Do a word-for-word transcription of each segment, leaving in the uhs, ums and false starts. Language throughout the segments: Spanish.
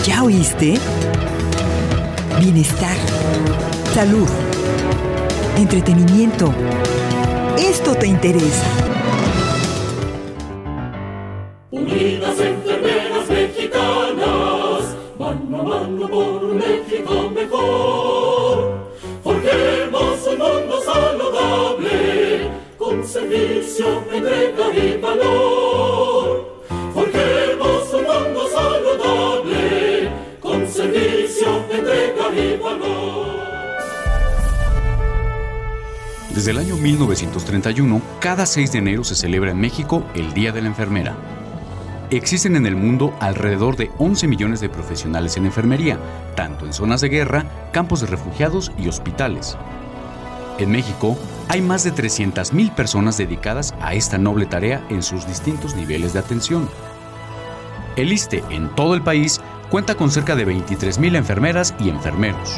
¿Ya oíste? Bienestar, salud, entretenimiento. Esto te interesa. Unidas enfermeras mexicanas, mano a mano por un México mejor. Forjemos un mundo saludable, con servicio, entrega y valor. Forjemos un mundo saludable, con servicio, entrega y valor. Desde el año mil novecientos treinta y uno, cada seis de enero se celebra en México el Día de la Enfermera. Existen en el mundo alrededor de once millones de profesionales en enfermería, tanto en zonas de guerra, campos de refugiados y hospitales. En México, hay más de trescientas mil personas dedicadas a esta noble tarea en sus distintos niveles de atención. El ISSSTE, en todo el país, cuenta con cerca de veintitrés mil enfermeras y enfermeros.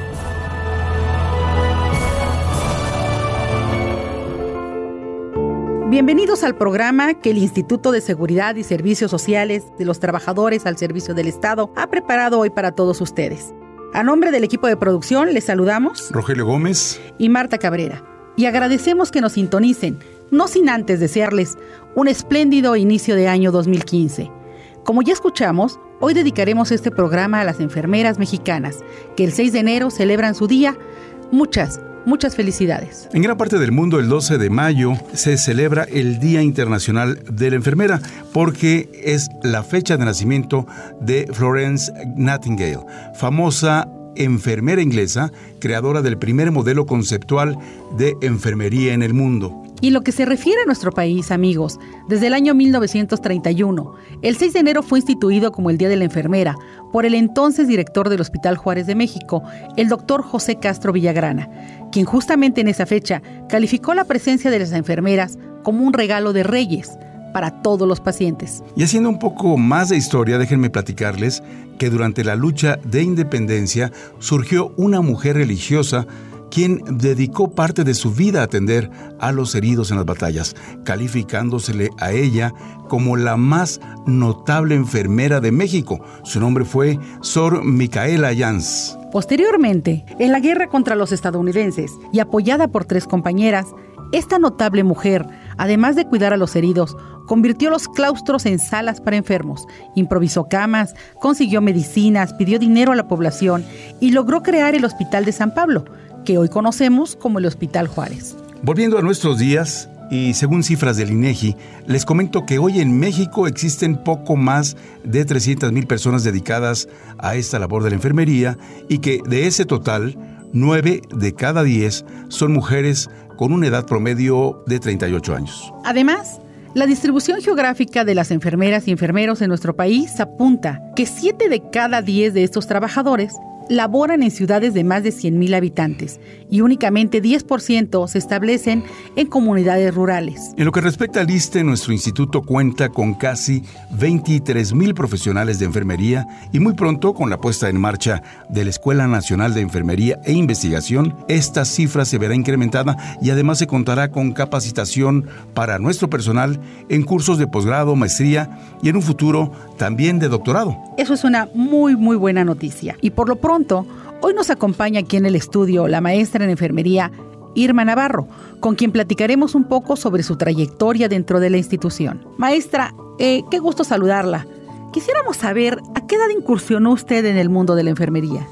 Bienvenidos al programa que el Instituto de Seguridad y Servicios Sociales de los Trabajadores al Servicio del Estado ha preparado hoy para todos ustedes. A nombre del equipo de producción les saludamos Rogelio Gómez y Marta Cabrera, y agradecemos que nos sintonicen, no sin antes desearles un espléndido inicio de año dos mil quince. Como ya escuchamos, hoy dedicaremos este programa a las enfermeras mexicanas, que el seis de enero celebran su día. Muchas, muchas felicidades. En gran parte del mundo, el doce de mayo se celebra el Día Internacional de la Enfermera, porque es la fecha de nacimiento de Florence Nightingale, famosa enfermera inglesa, creadora del primer modelo conceptual de enfermería en el mundo. Y lo que se refiere a nuestro país, amigos, desde el año mil novecientos treinta y uno, el seis de enero fue instituido como el Día de la Enfermera por el entonces director del Hospital Juárez de México, el doctor José Castro Villagrana, quien justamente en esa fecha calificó la presencia de las enfermeras como un regalo de reyes para todos los pacientes. Y haciendo un poco más de historia, déjenme platicarles que durante la lucha de independencia surgió una mujer religiosa quien dedicó parte de su vida a atender a los heridos en las batallas, calificándosele a ella como la más notable enfermera de México. Su nombre fue Sor Micaela Jans. Posteriormente, en la guerra contra los estadounidenses y apoyada por tres compañeras, esta notable mujer, además de cuidar a los heridos, convirtió los claustros en salas para enfermos, improvisó camas, consiguió medicinas, pidió dinero a la población y logró crear el Hospital de San Pablo, que hoy conocemos como el Hospital Juárez. Volviendo a nuestros días, y según cifras del INEGI, les comento que hoy en México existen poco más de trescientas mil personas dedicadas a esta labor de la enfermería y que de ese total, nueve de cada diez son mujeres con una edad promedio de treinta y ocho años. Además, la distribución geográfica de las enfermeras y enfermeros en nuestro país apunta que siete de cada diez de estos trabajadores laboran en ciudades de más de cien mil habitantes y únicamente diez por ciento se establecen en comunidades rurales. En lo que respecta al ISSSTE, nuestro instituto cuenta con casi veintitrés mil profesionales de enfermería y muy pronto, con la puesta en marcha de la Escuela Nacional de Enfermería e Investigación, esta cifra se verá incrementada y además se contará con capacitación para nuestro personal en cursos de posgrado, maestría y en un futuro también de doctorado. Eso es una muy, muy buena noticia. Y por lo pronto, hoy nos acompaña aquí en el estudio la maestra en enfermería Irma Navarro, con quien platicaremos un poco sobre su trayectoria dentro de la institución. Maestra, eh, qué gusto saludarla. Quisiéramos saber a qué edad incursionó usted en el mundo de la enfermería.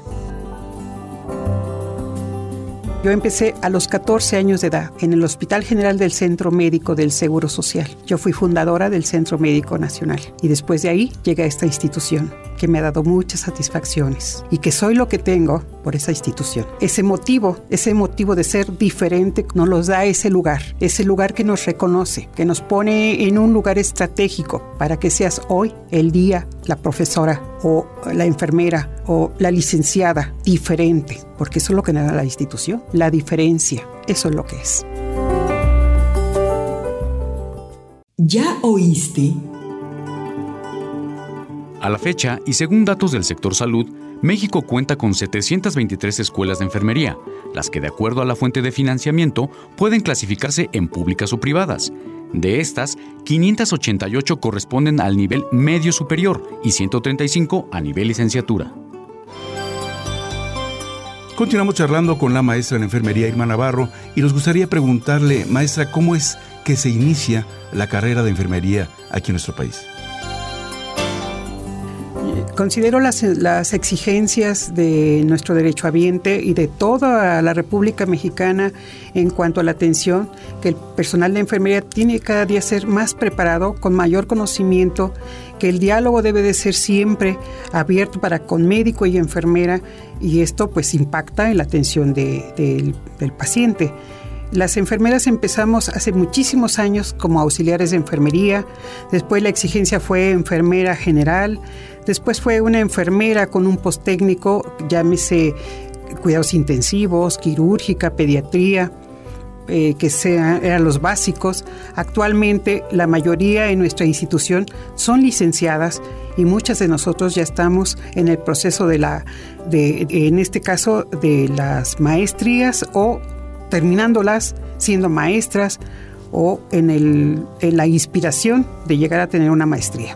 Yo empecé a los catorce años de edad en el Hospital General del Centro Médico del Seguro Social. Yo fui fundadora del Centro Médico Nacional y después de ahí llegué a esta institución que me ha dado muchas satisfacciones y que soy lo que tengo por esa institución. Ese motivo, ese motivo de ser diferente nos los da ese lugar, ese lugar que nos reconoce, que nos pone en un lugar estratégico para que seas hoy el día la profesora o la enfermera o la licenciada diferente, porque eso es lo que nos da la institución, la diferencia, eso es lo que es. ¿Ya oíste? A la fecha, y según datos del sector salud, México cuenta con setecientas veintitrés escuelas de enfermería, las que de acuerdo a la fuente de financiamiento pueden clasificarse en públicas o privadas. De estas, quinientas ochenta y ocho corresponden al nivel medio superior y ciento treinta y cinco a nivel licenciatura. Continuamos charlando con la maestra en enfermería Irma Navarro y nos gustaría preguntarle, maestra, ¿cómo es que se inicia la carrera de enfermería aquí en nuestro país? Considero las, las exigencias de nuestro derechohabiente y de toda la República Mexicana en cuanto a la atención, que el personal de enfermería tiene cada día ser más preparado, con mayor conocimiento, que el diálogo debe de ser siempre abierto para con médico y enfermera, y esto pues impacta en la atención de, de, del paciente. Las enfermeras empezamos hace muchísimos años como auxiliares de enfermería, después la exigencia fue enfermera general, después fue una enfermera con un posttécnico, llámese cuidados intensivos, quirúrgica, pediatría, eh, que sean, eran los básicos. Actualmente la mayoría en nuestra institución son licenciadas y muchas de nosotros ya estamos en el proceso de la, de, en este caso, de las maestrías o terminándolas, siendo maestras o en, el, en la inspiración de llegar a tener una maestría.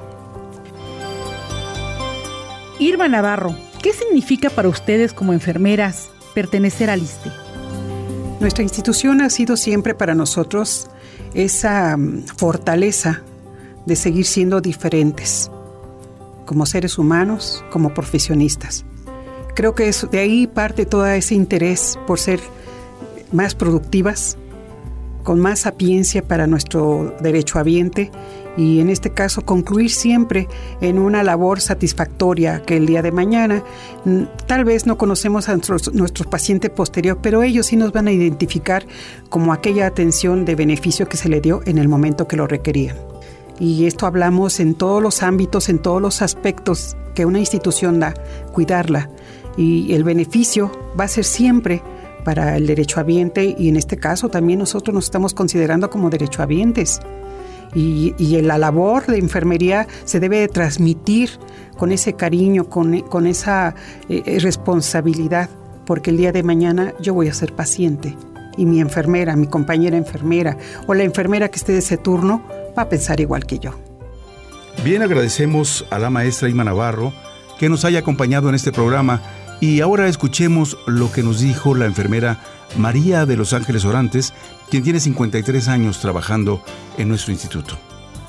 Irma Navarro, ¿qué significa para ustedes como enfermeras pertenecer al ISSSTE? Nuestra institución ha sido siempre para nosotros esa fortaleza de seguir siendo diferentes como seres humanos, como profesionistas. Creo que eso, de ahí parte todo ese interés por ser más productivas, con más sapiencia para nuestro derechohabiente y en este caso concluir siempre en una labor satisfactoria que el día de mañana tal vez no conocemos a nuestros, nuestro paciente posterior, pero ellos sí nos van a identificar como aquella atención de beneficio que se le dio en el momento que lo requerían. Y esto hablamos en todos los ámbitos, en todos los aspectos que una institución da, cuidarla, y el beneficio va a ser siempre para el derechohabiente, y en este caso también nosotros nos estamos considerando como derechohabientes. Y, y la labor de enfermería se debe de transmitir con ese cariño, con, con esa eh, responsabilidad, porque el día de mañana yo voy a ser paciente y mi enfermera, mi compañera enfermera o la enfermera que esté de ese turno va a pensar igual que yo. Bien, agradecemos a la maestra Irma Navarro que nos haya acompañado en este programa. Y ahora escuchemos lo que nos dijo la enfermera María de los Ángeles Orantes, quien tiene cincuenta y tres años trabajando en nuestro instituto.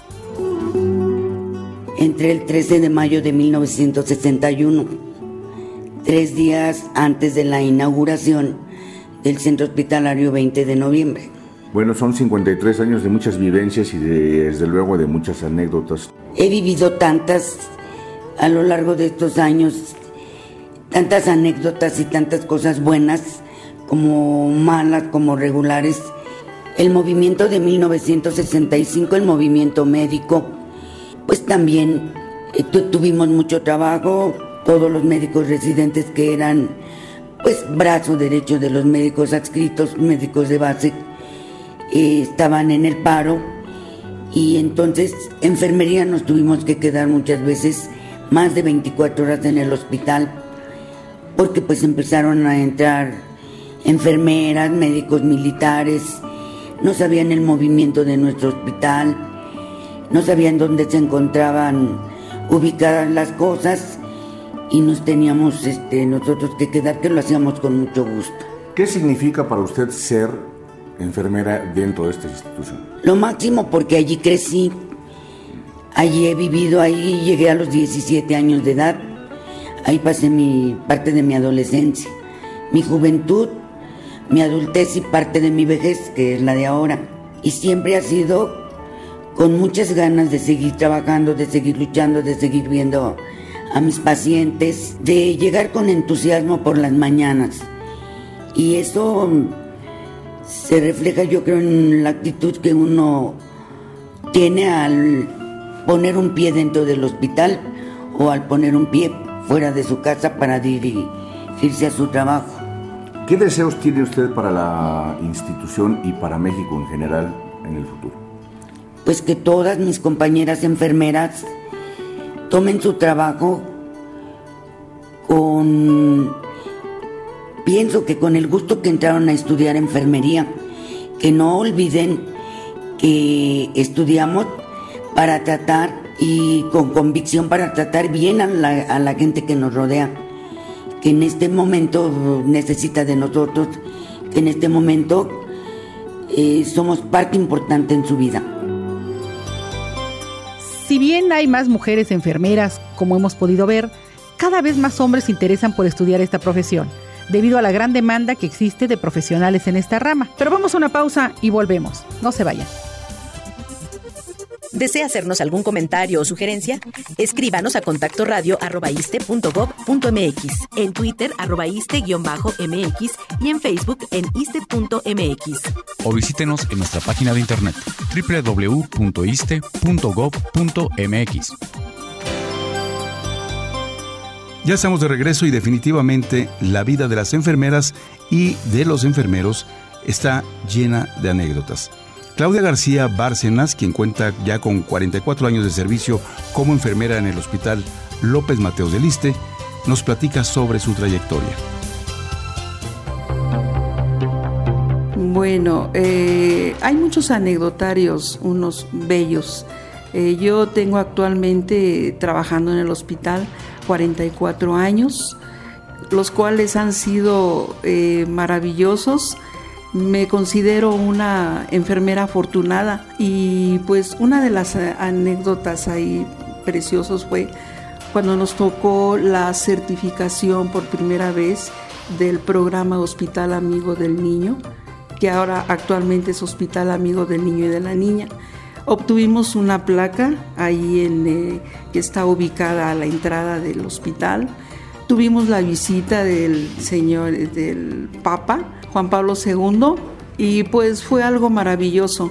Entré el trece de mayo de mil novecientos sesenta y uno, tres días antes de la inauguración del Centro Hospitalario veinte de noviembre. Bueno, son cincuenta y tres años de muchas vivencias y de, desde luego de muchas anécdotas. He vivido tantas a lo largo de estos años, tantas anécdotas y tantas cosas buenas como malas, como regulares. El movimiento de mil novecientos sesenta y cinco, el movimiento médico, pues también eh, tuvimos mucho trabajo. Todos los médicos residentes que eran pues brazo derecho de los médicos adscritos, médicos de base, eh, estaban en el paro, y entonces enfermería nos tuvimos que quedar muchas veces más de veinticuatro horas en el hospital, porque pues empezaron a entrar enfermeras, médicos militares, no sabían el movimiento de nuestro hospital, no sabían dónde se encontraban ubicadas las cosas, y nos teníamos este, nosotros que quedar, que lo hacíamos con mucho gusto. ¿Qué significa para usted ser enfermera dentro de esta institución? Lo máximo, porque allí crecí, allí he vivido, ahí llegué a los diecisiete años de edad. Ahí pasé mi parte de mi adolescencia, mi juventud, mi adultez y parte de mi vejez, que es la de ahora. Y siempre ha sido con muchas ganas de seguir trabajando, de seguir luchando, de seguir viendo a mis pacientes, de llegar con entusiasmo por las mañanas. Y eso se refleja, yo creo, en la actitud que uno tiene al poner un pie dentro del hospital o al poner un pie fuera de su casa para dirigirse a su trabajo. ¿Qué deseos tiene usted para la institución y para México en general en el futuro? Pues que todas mis compañeras enfermeras tomen su trabajo con, pienso que con el gusto que entraron a estudiar enfermería, que no olviden que estudiamos para tratar y con convicción para tratar bien a la, a la gente que nos rodea, que en este momento necesita de nosotros, que en este momento eh, somos parte importante en su vida. Si bien hay más mujeres enfermeras, como hemos podido ver, cada vez más hombres se interesan por estudiar esta profesión, debido a la gran demanda que existe de profesionales en esta rama. Pero vamos a una pausa y volvemos. No se vayan. ¿Desea hacernos algún comentario o sugerencia? Escríbanos a contacto radio arroba iste punto gob punto mx, en Twitter arroba iste-mx y en Facebook en iste punto mx. O visítenos en nuestra página de internet doble u doble u doble u punto iste punto gob punto mx. Ya estamos de regreso y definitivamente la vida de las enfermeras y de los enfermeros está llena de anécdotas. Claudia García Bárcenas, quien cuenta ya con cuarenta y cuatro años de servicio como enfermera en el Hospital López Mateos del Iste, nos platica sobre su trayectoria. Bueno, eh, hay muchos anecdotarios, unos bellos. Eh, yo tengo actualmente trabajando en el hospital cuarenta y cuatro años, los cuales han sido eh, maravillosos. Me considero una enfermera afortunada y pues una de las anécdotas ahí preciosas fue cuando nos tocó la certificación por primera vez del programa Hospital Amigo del Niño, que ahora actualmente es Hospital Amigo del Niño y de la Niña. Obtuvimos una placa ahí en, eh, que está ubicada a la entrada del hospital. Tuvimos la visita del señor, del Papa Juan Pablo segundo, y pues fue algo maravilloso.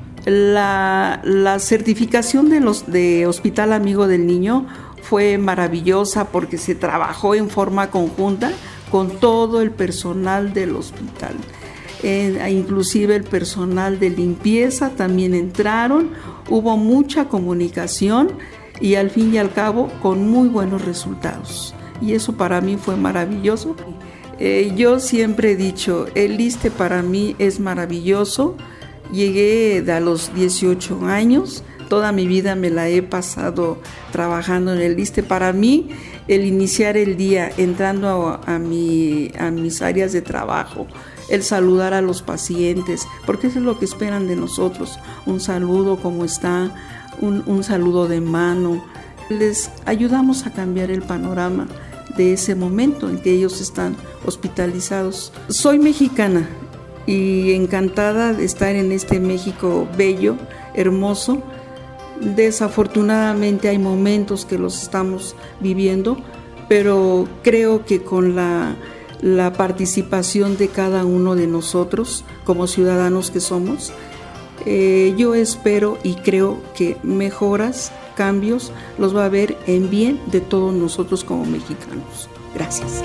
La, la certificación de, los, de Hospital Amigo del Niño fue maravillosa porque se trabajó en forma conjunta con todo el personal del hospital. Eh, inclusive el personal de limpieza también entraron, hubo mucha comunicación y al fin y al cabo con muy buenos resultados. Y eso para mí fue maravilloso. Eh, yo siempre he dicho, el Iste para mí es maravilloso. Llegué a los dieciocho años, toda mi vida me la he pasado trabajando en el Iste. Para mí, el iniciar el día entrando a, a, mi, a mis áreas de trabajo, el saludar a los pacientes, porque eso es lo que esperan de nosotros, un saludo, ¿cómo está? Un, un saludo de mano. Les ayudamos a cambiar el panorama de ese momento en que ellos están hospitalizados. Soy mexicana y encantada de estar en este México bello, hermoso. Desafortunadamente hay momentos que los estamos viviendo, pero creo que con la, la participación de cada uno de nosotros como ciudadanos que somos, eh, yo espero y creo que mejoras, cambios, los va a haber en bien de todos nosotros como mexicanos. Gracias.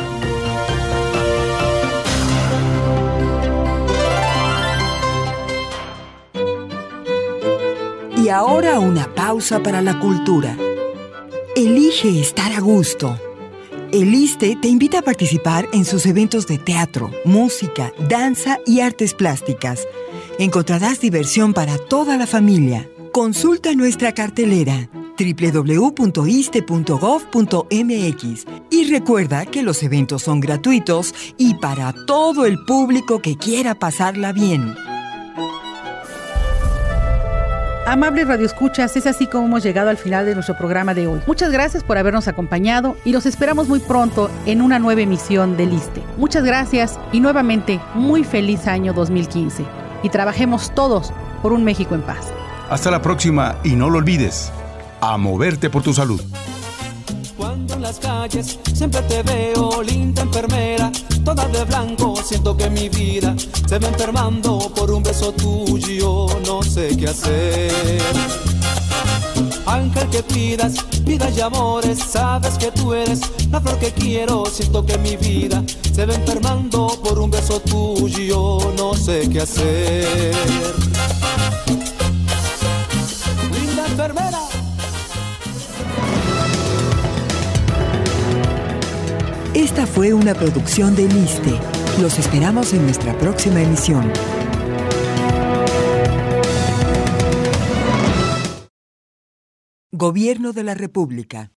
Y ahora una pausa para la cultura. Elige estar a gusto. El Iste te invita a participar en sus eventos de teatro, música, danza y artes plásticas. Encontrarás diversión para toda la familia. Consulta nuestra cartelera doble u doble u doble u punto iste punto gob punto mx y recuerda que los eventos son gratuitos y para todo el público que quiera pasarla bien. Amables radioescuchas, es así como hemos llegado al final de nuestro programa de hoy. Muchas gracias por habernos acompañado y los esperamos muy pronto en una nueva emisión del Iste. Muchas gracias y nuevamente muy feliz año dos mil quince. Y trabajemos todos por un México en paz. Hasta la próxima y no lo olvides, a moverte por tu salud. Cuando en las calles siempre te veo, linda enfermera, toda de blanco, siento que mi vida se va enfermando por un beso tuyo, no sé qué hacer. Ángel que pidas, vidas y amores, sabes que tú eres la flor que quiero, siento que mi vida se va enfermando por un beso tuyo, no sé qué hacer. Linda enfermera. Esta fue una producción del Iste. Los esperamos en nuestra próxima emisión. Gobierno de la República.